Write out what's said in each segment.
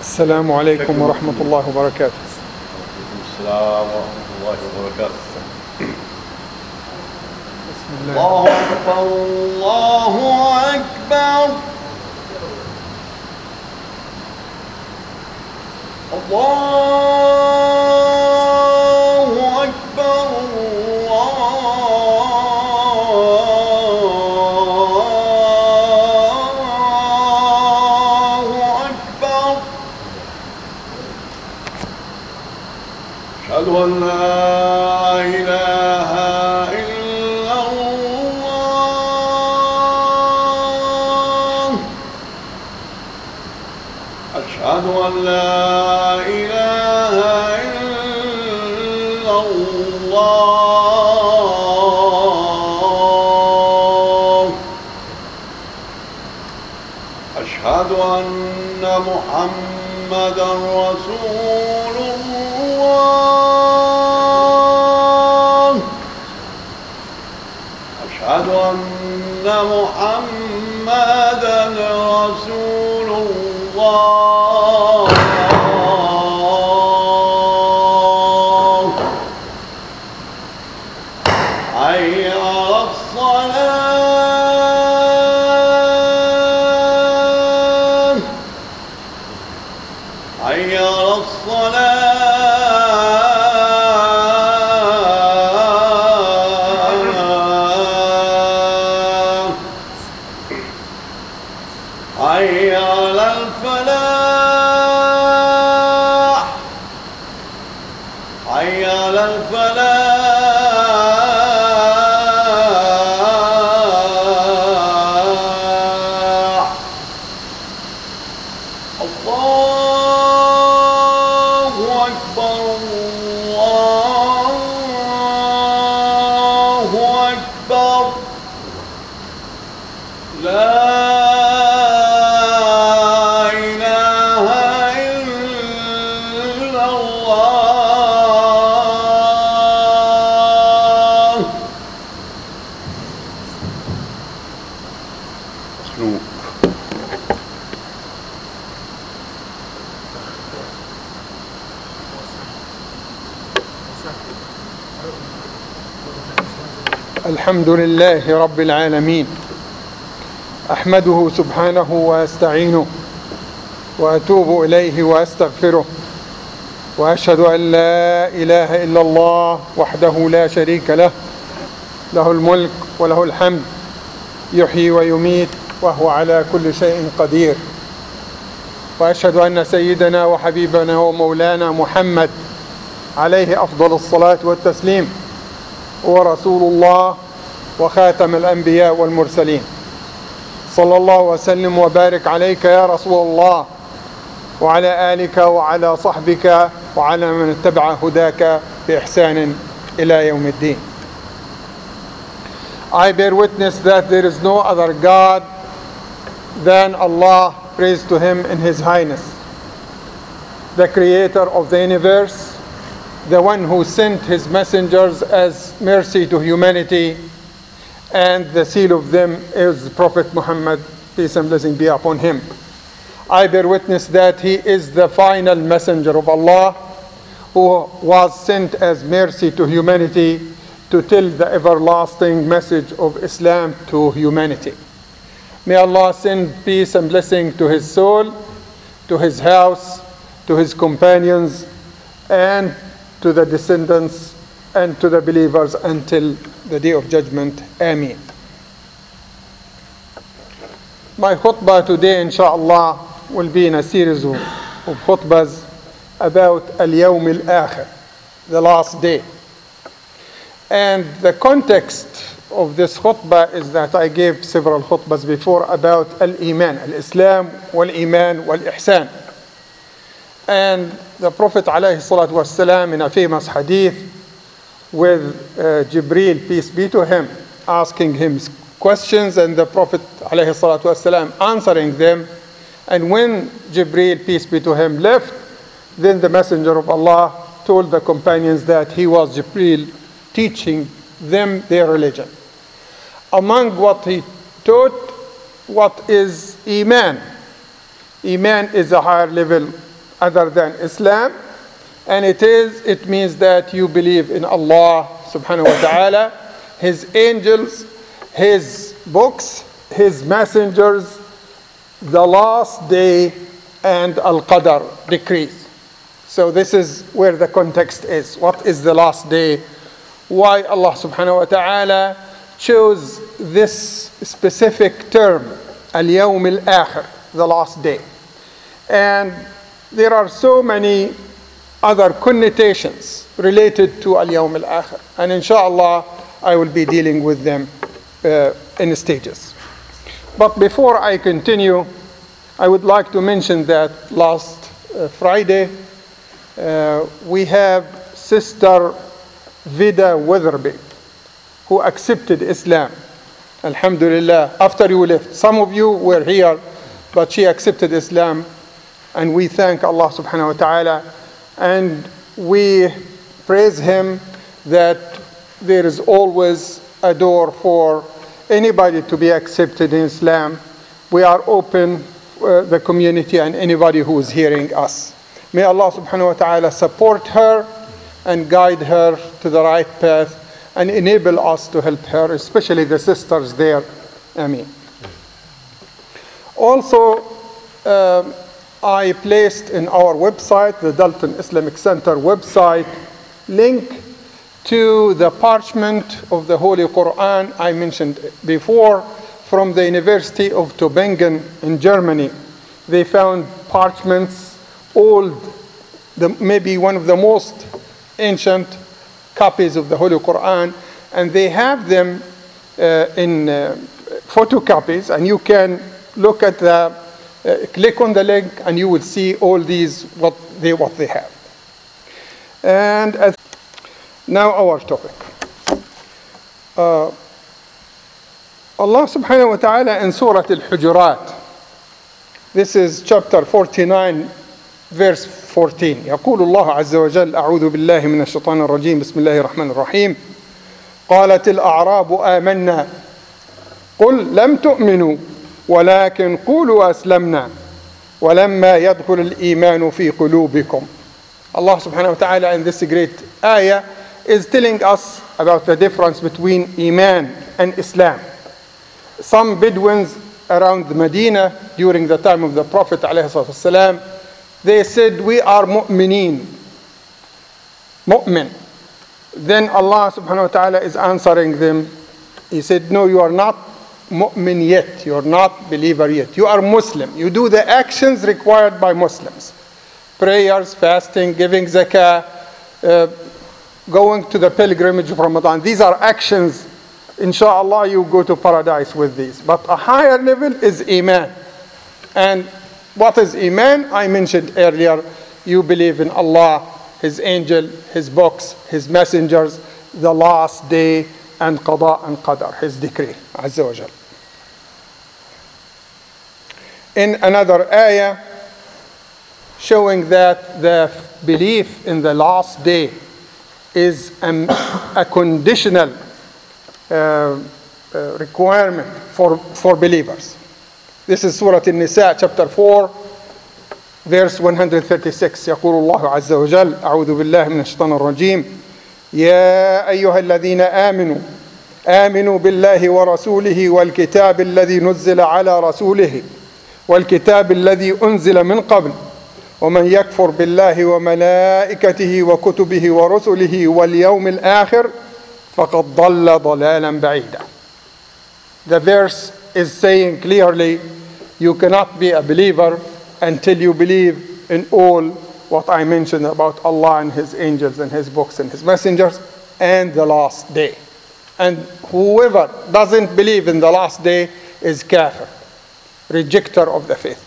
السلام عليكم ورحمة الله وبركاته. السلام ورحمة الله وبركاته. بسم الله. الله أكبر الله أكبر. الله أكبر. الله أكبر. أشهد أن لا إله إلا الله. أشهد أن لا إله إلا الله. أشهد أن محمدًا رسول الله. أشهد أن محمدًا رسول الله. حي على الصلاة. حي على الصلاة. حي على الفلاح. حي على الفلاح. الله أكبر الله أكبر. لا إله إلا الله. مخلوق. الحمد لله رب العالمين، أحمده سبحانه وأستعينه وأتوب إليه وأستغفره، وأشهد أن لا إله إلا الله وحده لا شريك له، له الملك وله الحمد، يحيي ويميت وهو على كل شيء قدير. وأشهد أن سيدنا وحبيبنا ومولانا محمد عليه أفضل الصلاة والتسليم ورسول الله وخاتم الأنبياء والمرسلين. صلى الله وسلم وبارك عليك يا رسول الله، وعلى آلك وعلى صحبك وعلى من اتبع هداك بإحسان إلى يوم الدين. I bear witness that there is no other God than Allah, praise to Him in His Highness, the Creator of the universe, the one who sent His messengers as mercy to humanity, and the seal of them is Prophet Muhammad, peace and blessing be upon him. I bear witness that he is the final messenger of Allah, who was sent as mercy to humanity to tell the everlasting message of Islam to humanity. May Allah send peace and blessing to his soul, to his house, to his companions, and to the descendants and to the believers until the day of judgment. Ameen. My khutbah today, inshallah, will be in a series of khutbahs about al-yawm al-akhir, the last day. And the context of this khutbah is that I gave several khutbahs before about al-iman, al-islam, wal-iman, wal-ihsan. And the Prophet ﷺ, in a famous hadith with Jibreel, peace be to him, asking him questions, and the Prophet ﷺ answering them. And when Jibreel, peace be to him, left, then the Messenger of Allah told the companions that he was Jibreel teaching them their religion. Among what he taught, what is Iman? Iman is a higher level other than Islam. And it means that you believe in Allah subhanahu wa ta'ala, His angels, His books, His messengers, the last day, and Al-Qadr, decrees. So this is where the context is. What is the last day? Why Allah subhanahu wa ta'ala chose this specific term, Al-Yawm Al-Akhir, the last day. And there are so many other connotations related to Al-Yawm Al-Akhir. And inshallah, I will be dealing with them in stages. But before I continue, I would like to mention that last Friday, we have Sister Vida Weatherby, who accepted Islam. Alhamdulillah, after you left. Some of you were here, but she accepted Islam. And we thank Allah subhanahu wa ta'ala. And we praise Him that there is always a door for anybody to be accepted in Islam. We are open, the community and anybody who is hearing us. May Allah subhanahu wa ta'ala support her and guide her to the right path and enable us to help her, especially the sisters there. Ameen. Also, I placed in our website, the Dalton Islamic Center website, link to the parchment of the Holy Quran I mentioned before from the University of Tübingen in Germany. They found parchments, old, maybe one of the most ancient copies of the Holy Quran, and they have them in photocopies, and you can look at the click on the link and you will see all these what they have. And now our topic. Allah subhanahu wa ta'ala in Surah Al-Hujurat, this is chapter 49 verse 14. يقول الله عز وجل أعوذ بالله من الشيطان الرجيم بسم الله الرحمن الرحيم قالت الأعراب آمنا قل لم تؤمنوا ولكن قولوا أسلمنا ولما يدخل الإيمان في قلوبكم. Allah subhanahu wa ta'ala in this great ayah is telling us about the difference between Iman and Islam. Some Bedouins around Medina during the time of the Prophet ﷺ, they said, we are mu'mineen, mu'min. Then Allah subhanahu wa ta'ala is answering them. He said, no, you are not mu'min yet. You are not believer yet. You are Muslim. You do the actions required by Muslims. Prayers, fasting, giving zakah, going to the pilgrimage of Ramadan. These are actions. Inshallah, you go to paradise with these. But a higher level is Iman. And what is Iman? I mentioned earlier, you believe in Allah, His angel, His books, His messengers, the last day, and Qada and Qadar, His decree, Azza wa Jal. In another ayah, showing that the belief in the last day is a conditional requirement for believers. This is Surah An-Nisa, chapter 4, verse 136. يقول الله عز وجل أعوذ بالله من الشيطان الرجيم يا أيها الذين آمنوا بالله ورسوله والكتاب الذي نزل على رسوله والكتاب الذي أنزل من قبل ومن يكفر بالله وملائكته وكتبه ورسله واليوم الآخر فقد ضل ضلالا بعيدا. The verse is saying clearly, you cannot be a believer until you believe in all what I mentioned about Allah and His angels and His books and His messengers and the last day. And whoever doesn't believe in the last day is kafir, rejecter of the faith.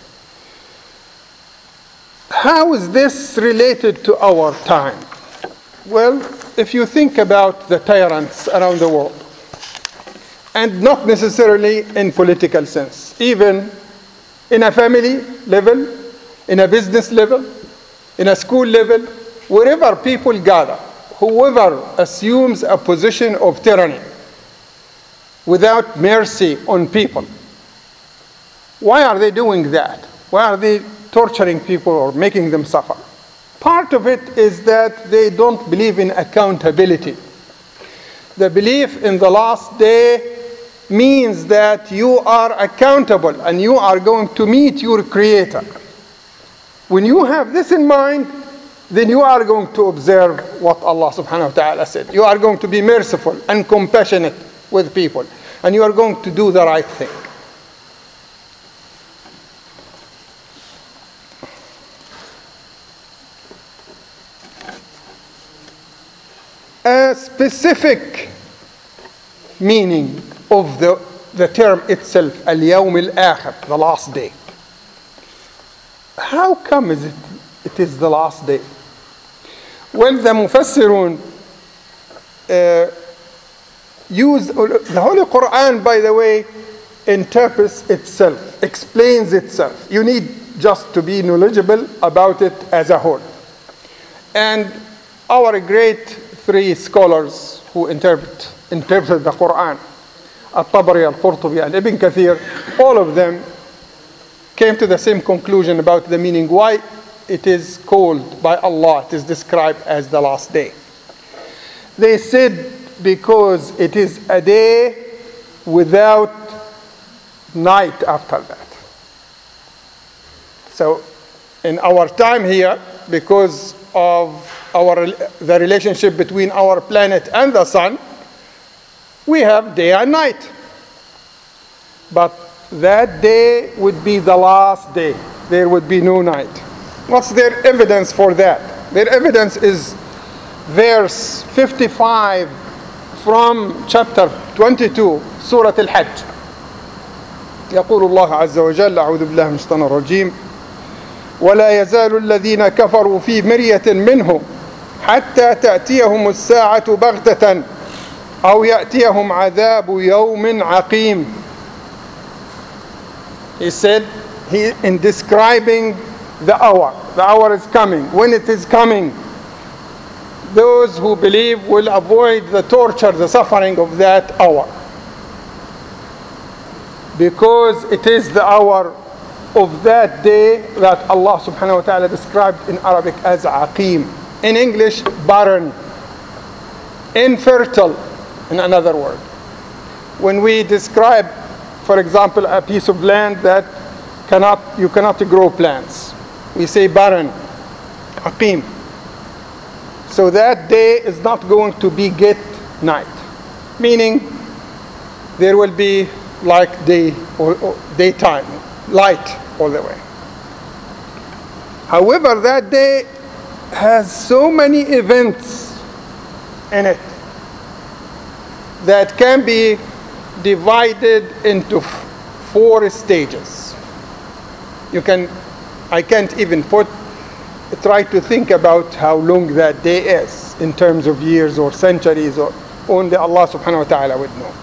How is this related to our time? Well, if you think about the tyrants around the world, and not necessarily in political sense, even in a family level, in a business level, in a school level, wherever people gather, whoever assumes a position of tyranny without mercy on people, why are they doing that? Why are they torturing people or making them suffer. Part of it is that they don't believe in accountability. The belief in the last day means that you are accountable and you are going to meet your Creator. When you have this in mind, then you are going to observe what Allah subhanahu wa ta'ala said. You are going to be merciful and compassionate with people. And you are going to do the right thing. A specific meaning of the term itself, al-yawm al-akhir, the last day. How come it is the last day? Well, the Mufassirun use the Holy Quran, by the way, interprets itself, explains itself. You need just to be knowledgeable about it as a whole. And our great three scholars who interpreted the Quran, At-Tabari, Al-Qurtubi, and Ibn Kathir, all of them came to the same conclusion about the meaning, why it is called by Allah, it is described as the last day. They said because it is a day without night after that. So in our time here, because of the relationship between our planet and the sun, we have day and night. But that day would be the last day. There would be no night. What's their evidence for that? Their evidence is verse 55 from chapter 22, Surah Al-Hajj. يقول الله عز وجل: أعوذ بالله من الشيطان الرجيم ولا يزال الذين كفروا في مرية منه حتى تأتيهم الساعة بغتة أو يأتيهم عذاب يوم عقيم. He said, in describing the hour is coming. When it is coming, those who believe will avoid the torture, the suffering of that hour. Because it is the hour of that day that Allah subhanahu wa ta'ala described in Arabic as aqim. In English, barren, infertile, in another word. When we describe, for example, a piece of land that you cannot grow plants, we say barren, aqim. So that day is not going to be get night, meaning there will be like day or daytime, light all the way. However, that day has so many events in it that can be divided into 4 stages. I can't even try to think about how long that day is in terms of years or centuries, or only Allah subhanahu wa ta'ala would know.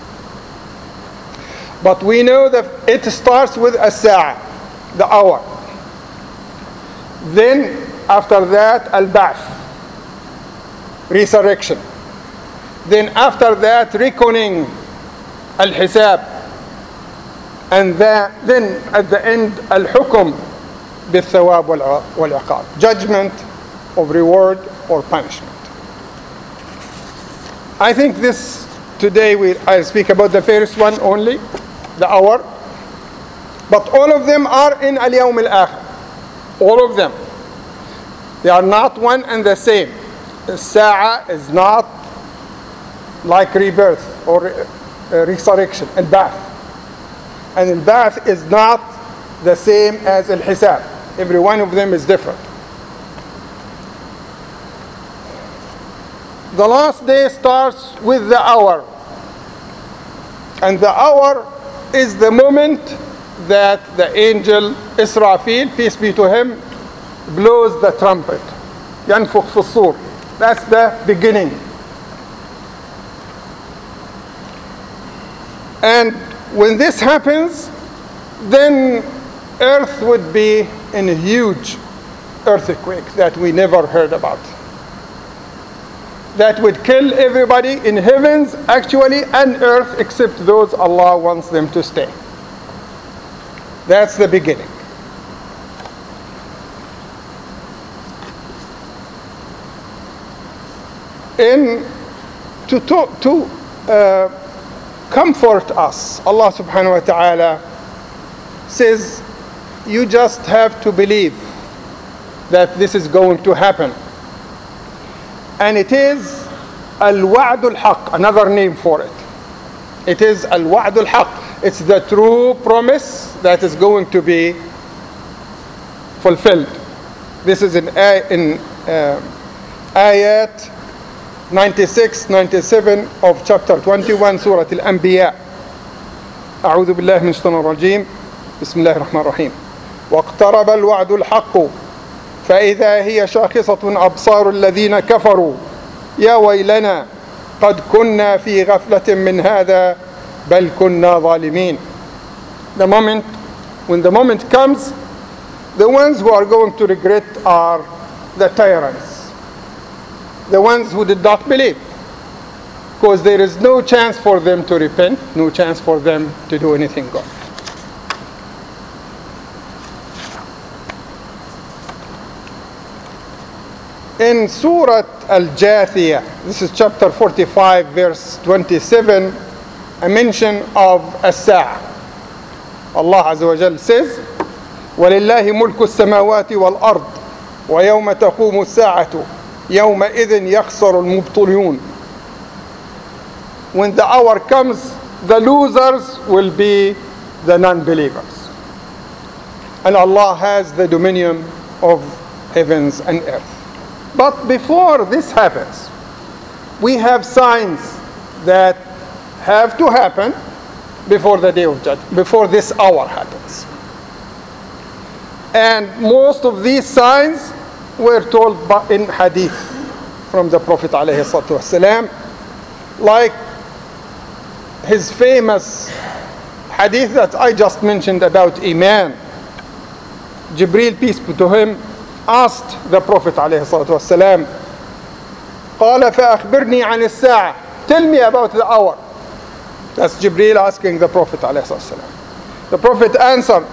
But we know that it starts with as-sa'a, the hour. Then after that, al-ba'th, resurrection. Then after that, reckoning, al-hisab. And then at the end, al-hukm, bil-thawab wal-iqab, judgment of reward or punishment. I think this today I'll speak about the first one only, the hour. But all of them are in al-yawm al-akhir. All of them. They are not one and the same. The sa'a is not like rebirth or resurrection, al-ba'th. And al-ba'th is not the same as al-hisab. Every one of them is different. The last day starts with the hour. And the hour is the moment that the angel Israfil, peace be to him, blows the trumpet. ينفخ في الصور. That's the beginning. And when this happens, then earth would be in a huge earthquake that we never heard about. That would kill everybody in heavens, actually, and earth, except those Allah wants them to stay. That's the beginning. in to comfort us. Allah subhanahu wa ta'ala says, you just have to believe that this is going to happen. And it is al-wa'd al-haq, another name for it. It is al-wa'd al-haq. It's the true promise that is going to be fulfilled. This is in ayat 96, 97 of chapter 21, Surah Al-Anbiya. أعوذ بالله من الشيطان الرجيم. بسم الله الرحمن الرحيم. واقترب الوعد الحق فإذا هي شاخصة أبصار الذين كفروا يا ويلنا قد كنا في غفلة من هذا بل كنا ظالمين. When the moment comes, the ones who are going to regret are the tyrants, the ones who did not believe, because there is no chance for them to repent, no chance for them to do anything good. In Surah Al-Jathiyah, this is chapter 45, verse 27, a mention of as-sa'ah. Allah Azza wa Jal says, وَلِلَّهِ مُلْكُ السَّمَاوَاتِ وَالْأَرْضِ وَيَوْمَ تَقُومُ السَّاعَةُ يَوْمَئِذٍ يَخْسَرُ الْمُبْطِلُونَ. When the hour comes, the losers will be the non-believers. And Allah has the dominion of heavens and earth. But before this happens, we have signs that have to happen before the day of judgment, before this hour happens. And most of these signs were told in hadith from the Prophet ﷺ, like his famous hadith that I just mentioned about Iman. Jibreel, peace be to him, asked the Prophet ﷺ, قال فأخبرني عن الساعة, tell me about the hour. That's Jibreel asking the Prophet ﷺ. The Prophet answered,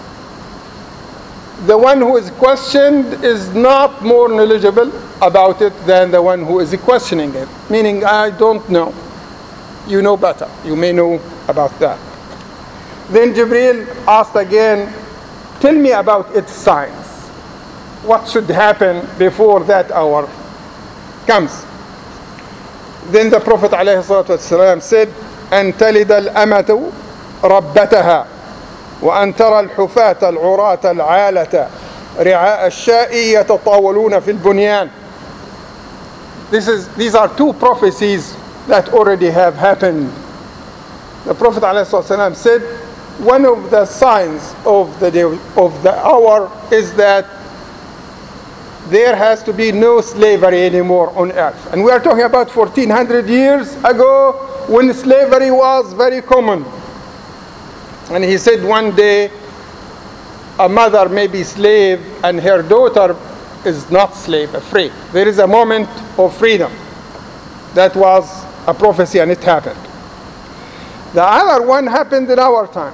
the one who is questioned is not more knowledgeable about it than the one who is questioning it. Meaning, I don't know. You know better. You may know about that. Then Jibreel asked again, tell me about its signs. What should happen before that hour comes? Then the Prophet ﷺ said, أن تلد الأمة ربتها وأن ترى الحفاة العراة العالة رعاء الشاء يتطاولون في البنيان. These are two prophecies that already have happened. The Prophet ﷺ said, one of the signs of the day, of the hour is that there has to be no slavery anymore on earth. And we are talking about 1400 years ago when slavery was very common. And he said one day a mother may be slave and her daughter is not slave, free. There is a moment of freedom. That was a prophecy and it happened. The other one happened in our time.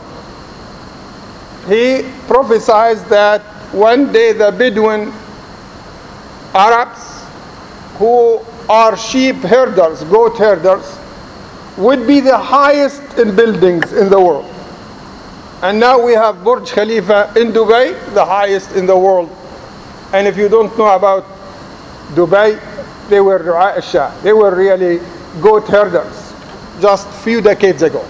He prophesied that one day the Bedouin Arabs, who are sheep herders, goat herders, would be the highest in buildings in the world. And now we have Burj Khalifa in Dubai, the highest in the world. And if you don't know about Dubai, they were Ra'a Shah. They were really goat herders just a few decades ago.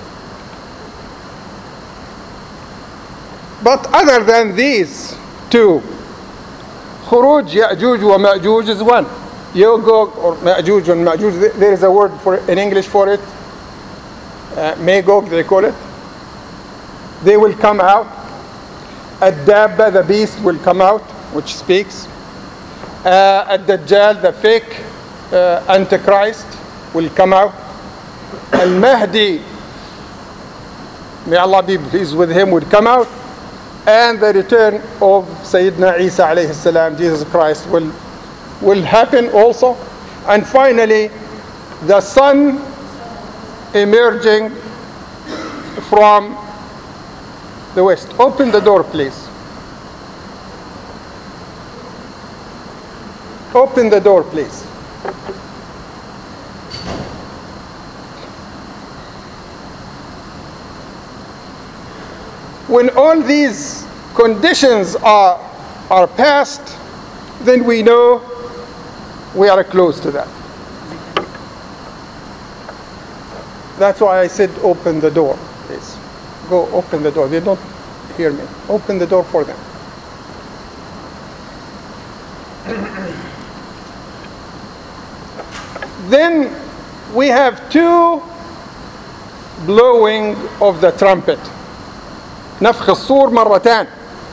But other than these two, Khuruj Ya'juj wa Ma'juj is one. Yogog or Ma'juj and Ma'juj, there is a word for it, in English for it. Magog, they call it. They will come out. Ad-Dabba, the beast, will come out, which speaks. Ad-Dajjal, the fake Antichrist, will come out. Al-Mahdi, may Allah be pleased with him, will come out. And the return of Sayyidina Isa alayhi salam, Jesus Christ, will happen also. And finally, the sun emerging from the west. Open the door, please. Open the door, please. When all these conditions are passed, then we know we are close to that. That's why I said open the door, please. Go open the door. They don't hear me. Open the door for them. Then we have two blowing of the trumpet. نفخ الصور مرتان.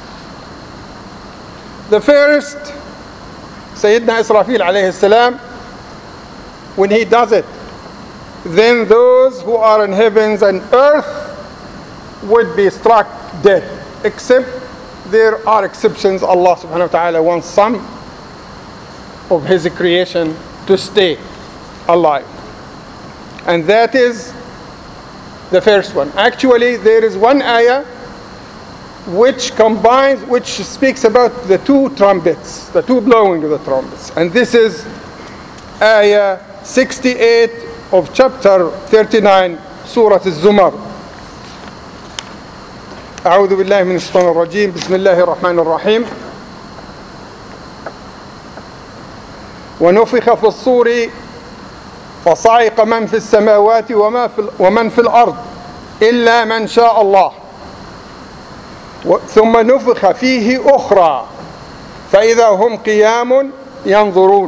The first, Sayyidina Israfil alayhi salam, when he does it, then those who are in heavens and earth would be struck dead, except there are exceptions. Allah subhanahu wa ta'ala wants some of his creation to stay alive, and that is the first one. Actually, there is one ayah which speaks about the two trumpets, the two blowing of the trumpets, and this is ayah 68 of chapter 39 Surah Al-Zumar. أعوذ بالله من الشيطان الرجيم بسم الله الرحمن الرحيم ونفخ في الصور فصعق من في السماوات ومن في الأرض إلا من شاء الله ثم نفخ فيه أخرى فإذا هم قيام ينظرون.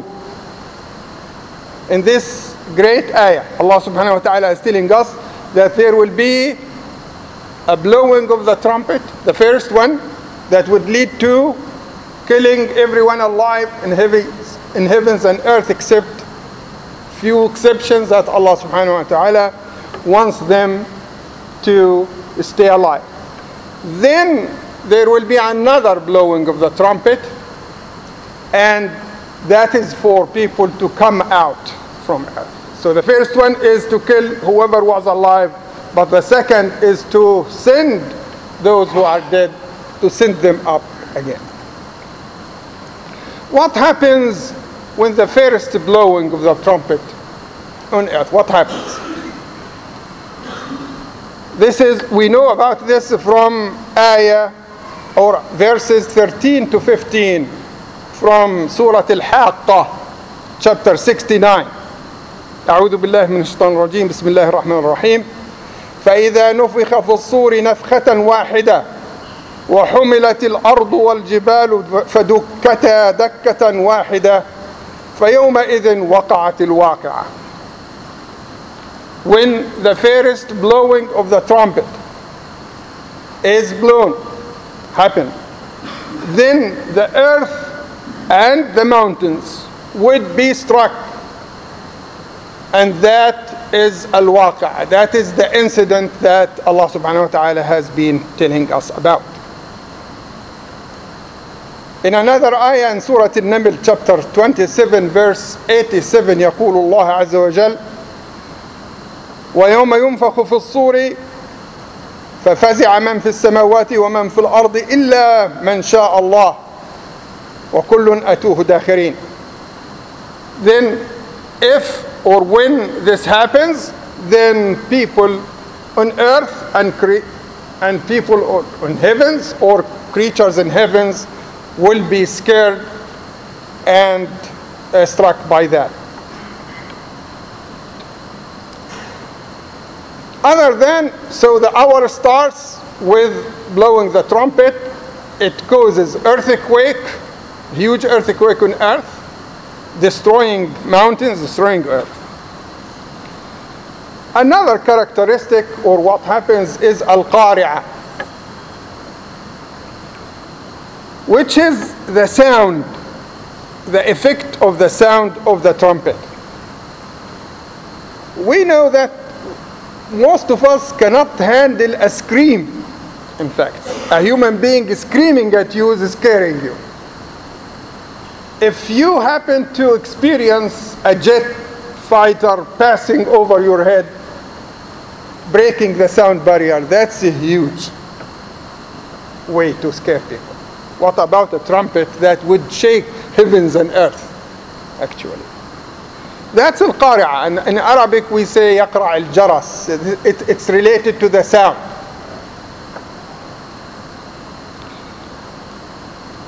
In this great ayah, Allah subhanahu wa ta'ala is telling us that there will be a blowing of the trumpet, the first one, that would lead to killing everyone alive in heavens and earth, except few exceptions that Allah subhanahu wa ta'ala wants them to stay alive. Then there will be another blowing of the trumpet, and that is for people to come out from earth. So the first one is to kill whoever was alive, but the second is to send those who are dead, to send them up again. What happens when the first blowing of the trumpet on earth? What happens? We know about this from ayah or verses 13 to 15 from Surah Al-Haqqah, chapter 69. أعوذ بالله من الشيطان الرجيم بسم الله الرحمن الرحيم فإذا نفخ في الصور نفخة واحدة وحملت الأرض والجبال فدكتا دكة واحدة فيومئذ وقعت الواقعة. When the first blowing of the trumpet is happened, then the earth and the mountains would be struck, and that is al-waqi'ah. That is the incident that Allah subhanahu wa ta'ala has been telling us about. In another ayah in Surah Al-Naml, chapter 27, verse 87, يقول الله عز وجل ويوم ينفخ في الصور ففزع من في السماوات ومن في الأرض إلا من شاء الله وكل أتوه داخرين. Then if or when this happens, then people on earth and people on heavens or creatures in heavens will be scared and struck by that. So the hour starts with blowing the trumpet. It causes earthquake, huge earthquake on earth, destroying mountains, destroying earth. Another characteristic, or what happens, is al-qari'ah, which is the sound, the effect of the sound of the trumpet. We know that most of us cannot handle a scream. In fact, a human being screaming at you is scaring you. If you happen to experience a jet fighter passing over your head, breaking the sound barrier, that's a huge way to scare people. What about a trumpet that would shake heavens and earth, actually? That's al-qari'ah. And in Arabic we say yaqra' al-jaras. It's related to the sound.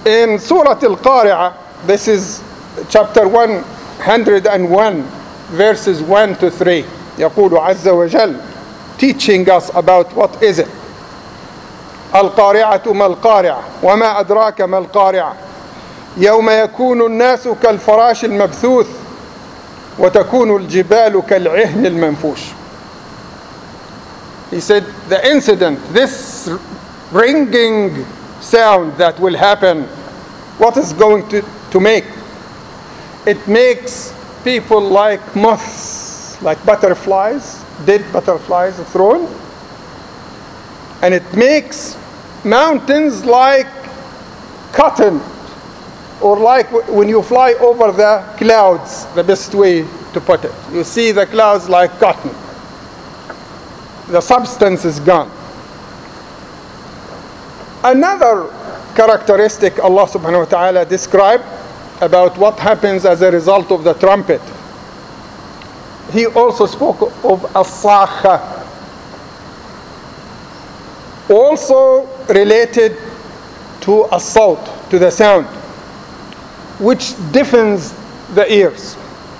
In Surah Al-Qari'ah, this is chapter 101, verses 1 to 3. يقول عز وجل, teaching us about what is it. القارعة ما القارعة وما أدراك ما القارعة يوم يكون الناس كالفراش المبثوث وتكون الجبال كالعهن المنفوش. He said the incident, this ringing sound that will happen, what is going to make? It makes people like moths, like butterflies, dead butterflies thrown. And it makes mountains like cotton, or like when you fly over the clouds, the best way to put it. You see the clouds like cotton. The substance is gone. Another characteristic Allah subhanahu wa ta'ala described about what happens as a result of the trumpet. He also spoke of as-sakha, also related to a sawt, to the sound, which deafens the ears.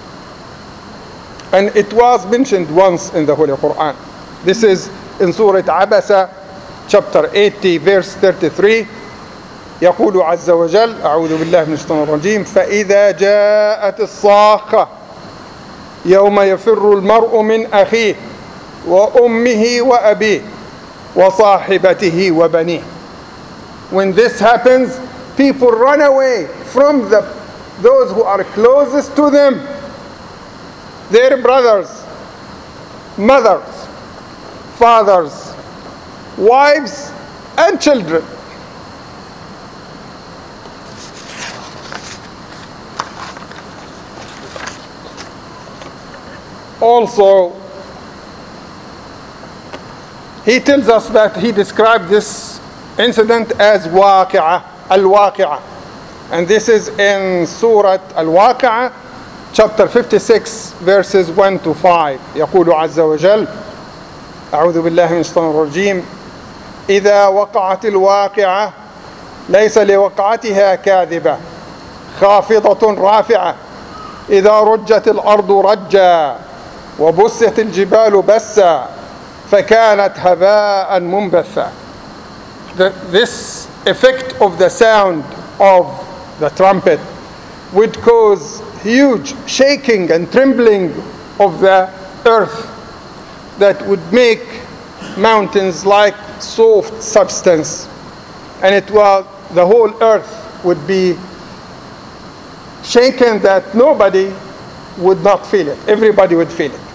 And it was mentioned once in the Holy Quran. This is in Surah Abasa, chapter 80, verse 33. يقول عز وجل, أعوذ بالله من الشيطان الرجيم, فإذا جاءت الصاخة يوم يفر المرء من أخيه وأمه وأبيه وصاحبته وبنيه. When this happens, people run away from those who are closest to them, their brothers, mothers, fathers, wives, and children. Also, he tells us that he described this incident as waqi'ah, al-waqi'ah. And this is in Surah Al-Waqi'ah, chapter 56, verses 1 to 5. يقول عز وجل, أعوذ بالله من الشيطان الرجيم, إذا وقعت الواقعة ليس لوقعتها كاذبة خافضة رافعة إذا رجت الأرض رجا وبست الجبال بسا فكانت هباء منبثا. This effect of the sound of the trumpet would cause huge shaking and trembling of the earth that would make mountains like soft substance, and the whole earth would be shaken that nobody would not feel it. Everybody would feel it.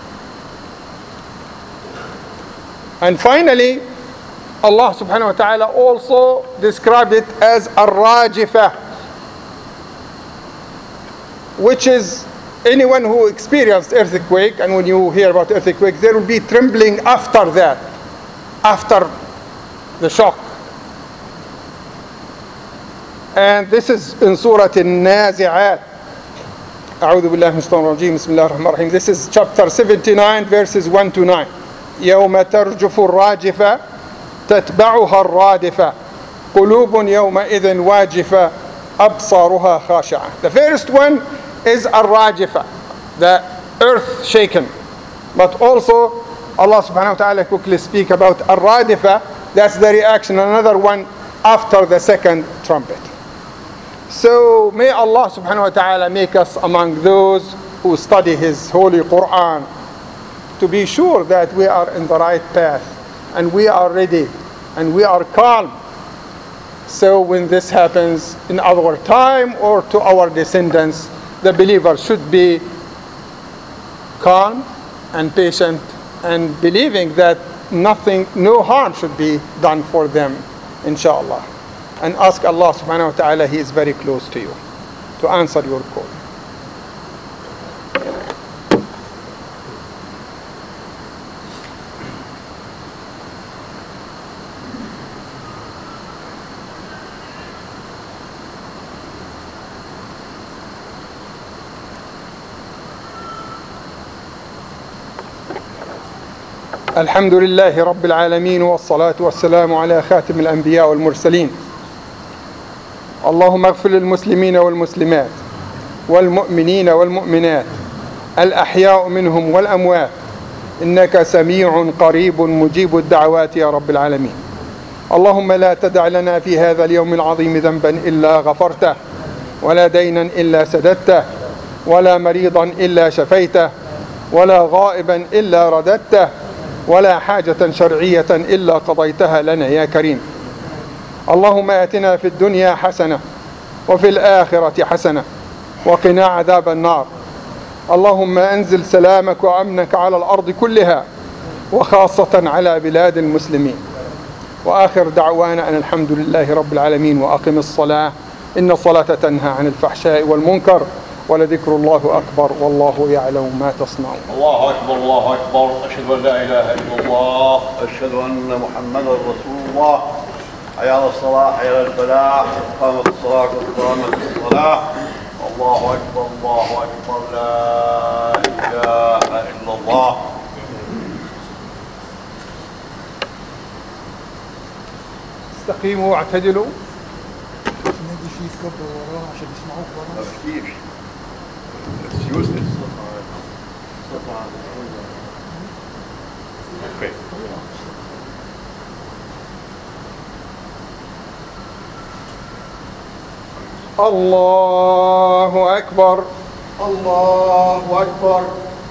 And finally, Allah subhanahu wa ta'ala also described it as ar-rajifah, which is anyone who experienced earthquake, and when you hear about earthquake, there will be trembling after that, after the shock. And this is in Surah An-Nazi'at. أعوذ بالله من الشيطان الرجيم بسم الله الرحمن الرحيم. This is chapter 79, verses 1 to 9. يوم ترجف الراجفة تتبعها الرادفة قلوب يومئذ واجفة أبصارها خاشعة. The first one is الراجفة, the earth shaken. But also Allah subhanahu wa ta'ala quickly speak about الرادفة, that's the reaction, another one after the second trumpet. So may Allah subhanahu wa ta'ala make us among those who study His Holy Quran, to be sure that we are in the right path and we are ready and we are calm. So when this happens in our time or to our descendants, the believer should be calm and patient and believing that no harm should be done for them, inshallah. And ask Allah subhanahu wa ta'ala, He is very close to you, to answer your call. الحمد لله رب العالمين والصلاة والسلام على خاتم الأنبياء والمرسلين اللهم اغفر للمسلمين والمسلمات والمؤمنين والمؤمنات الأحياء منهم والأموات، إنك سميع قريب مجيب الدعوات يا رب العالمين. اللهم لا تدع لنا في هذا اليوم العظيم ذنبا إلا غفرته، ولا دينا إلا سددته، ولا مريضا إلا شفيته، ولا غائبا إلا رددته، ولا حاجة شرعية إلا قضيتها لنا يا كريم. اللهم آتنا في الدنيا حسنة وفي الآخرة حسنة وقنا عذاب النار. اللهم أنزل سلامك وأمنك على الأرض كلها، وخاصة على بلاد المسلمين. وآخر دعوانا أن الحمد لله رب العالمين، وأقم الصلاة إن الصلاة تنهى عن الفحشاء والمنكر، ولذكر الله أكبر والله يعلم ما تصنعون. الله أكبر الله أكبر، أشهد أن لا إله إلا الله، أشهد أن محمدا رسول الله. حي على الصلاة حي على الفلاح، قامت الصلاة قامت الصلاة. الله أكبر الله أكبر، لا إله إلا الله. استقيموا واعتدلوا. نادي فيه كبر وراه عشان يسمعوك وراه. كيف؟ It's useless. Okay. الله أكبر الله أكبر.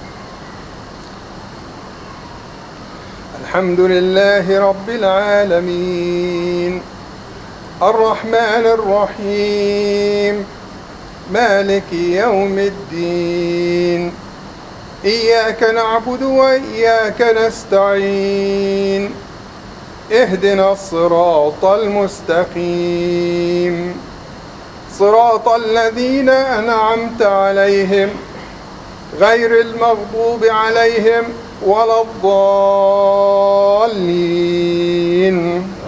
الحمد لله رب العالمين، الرحمن الرحيم، مالك يوم الدين، إياك نعبد وإياك نستعين، اهدنا الصراط المستقيم، صراط الذين أنعمت عليهم غير المغضوب عليهم ولا الضالين.